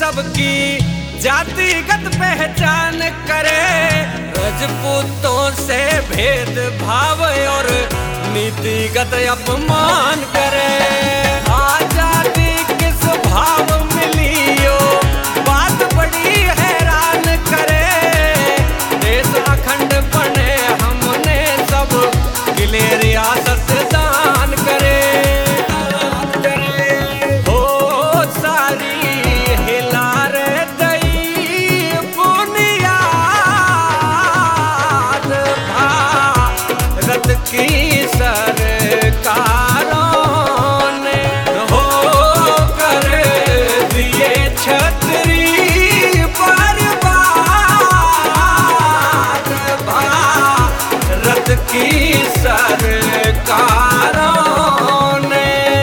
सबकी जातिगत पहचान करे, राजपूतों से भेदभाव और नीतिगत अपमान करे। आजादी किस भाव मिलियो बात बड़ी हैरान करे, देश अखंड बने हमने सब किले रियासत दान करे। हो सारी हिला रे दई बुनियाद भारत की सरकारों ने हो कर दिए छतरी बर्बाद भारत की सरकारों ने।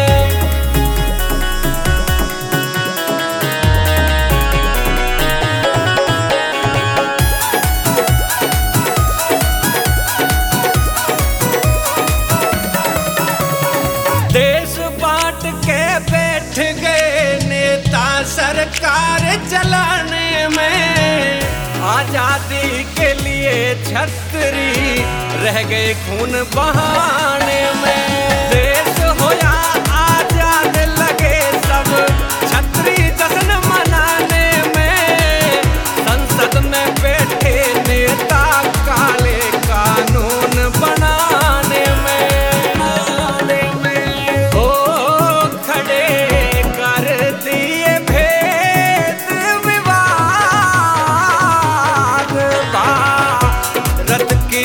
देश बांट के बैठ गए नेता सरकार चलाने में, आजादी के लिए छतरी रह गए खून बहाने में। देश होया आजाद लगे सब छतरी जश्न मनाने में, संसद में बैठे नेता काले कानून बनाने में। हो खड़े कर दिए भेद विवाद भारत की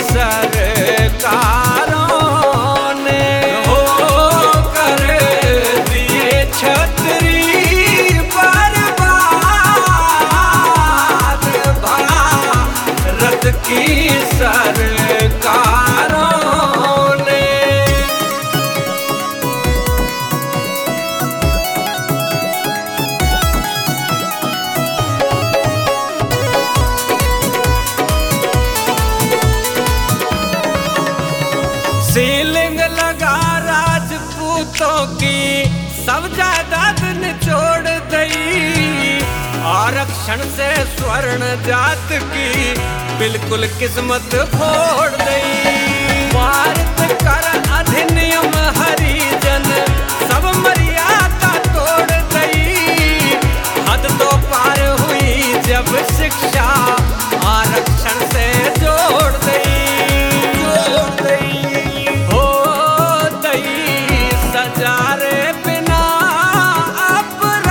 सरकारों ने हो कर दिए छतरी बर्बाद भारत की सरकारों ने। सीलिंग लगा राजपूतों की सब जायदाद निचोड़ दई, आरक्षण से स्वर्ण जात की बिल्कुल किस्मत फोड़ दई। भारत कर अधिनियम हरिजन सब मर्यादा तोड़ दई, हद तो पार हुई जब शिक्षा आरक्षण से जोड़ दई। हो दई सजारे बिना अपराध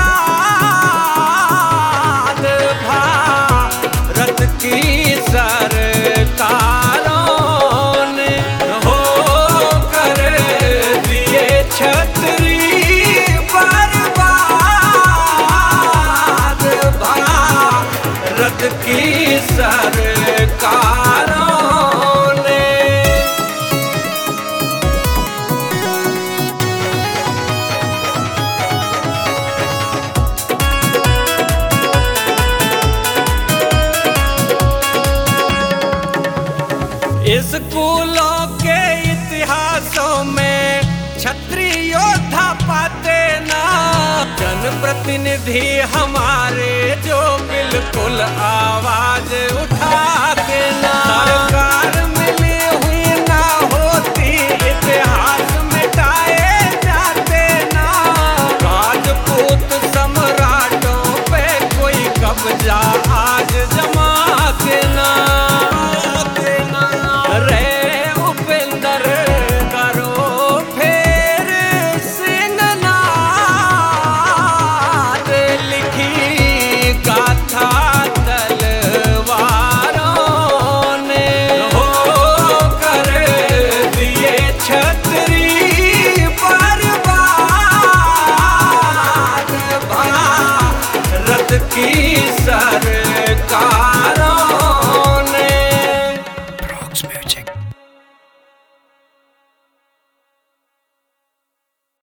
भारत की सरकारों ने हो कर दिए छतरी बर्बाद भारत की सरकारों ने। स्कूलों के इतिहासों में क्षत्रिय योद्धा पाते ना, जनप्रतिनिधि हमारे जो बिल्कुल आवाज उठाते ना। सरकार मिली हुई ना होती इतिहास मिटाए जाते ना, राजपूत सम्राटों पे कोई कब्जा आज जमाते ना। रे उपेंद्र करो फेर सिंहनाद, लिखी गाथा तलवारों ने हो कर दिए छतरी बर्बाद भारत की सरकार।